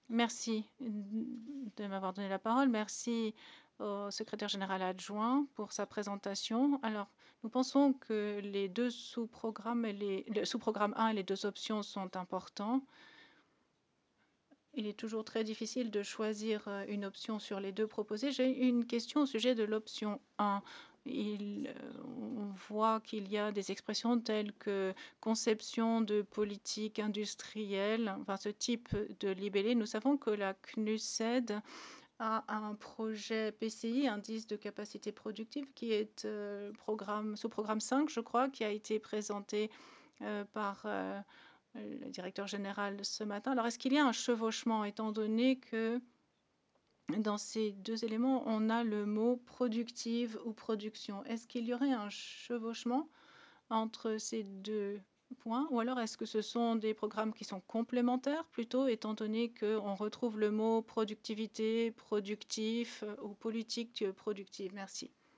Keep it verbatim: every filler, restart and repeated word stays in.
Merci de m'avoir donné la parole. Merci au secrétaire général adjoint pour sa présentation. Alors, nous pensons que les deux sous-programmes et les, le sous-programme un et les deux options sont importants. Il est toujours très difficile de choisir euh, une option sur les deux proposées. J'ai une question au sujet de l'option un. Il, euh, on voit qu'il y a des expressions telles que conception de politique industrielle, enfin ce type de libellé. Nous savons que la C N U S E D a un projet P C I, indice de capacité productive, qui est euh, programme, sous programme cinq, je crois, qui a été présenté euh, par euh, le directeur général ce matin. Alors, est-ce qu'il y a un chevauchement, étant donné que dans ces deux éléments, on a le mot productive ou production? Est-ce qu'il y aurait un chevauchement entre ces deux points, ou alors est-ce que ce sont des programmes qui sont complémentaires plutôt, étant donné qu'on retrouve le mot productivité, productif euh, ou politique productive? Merci.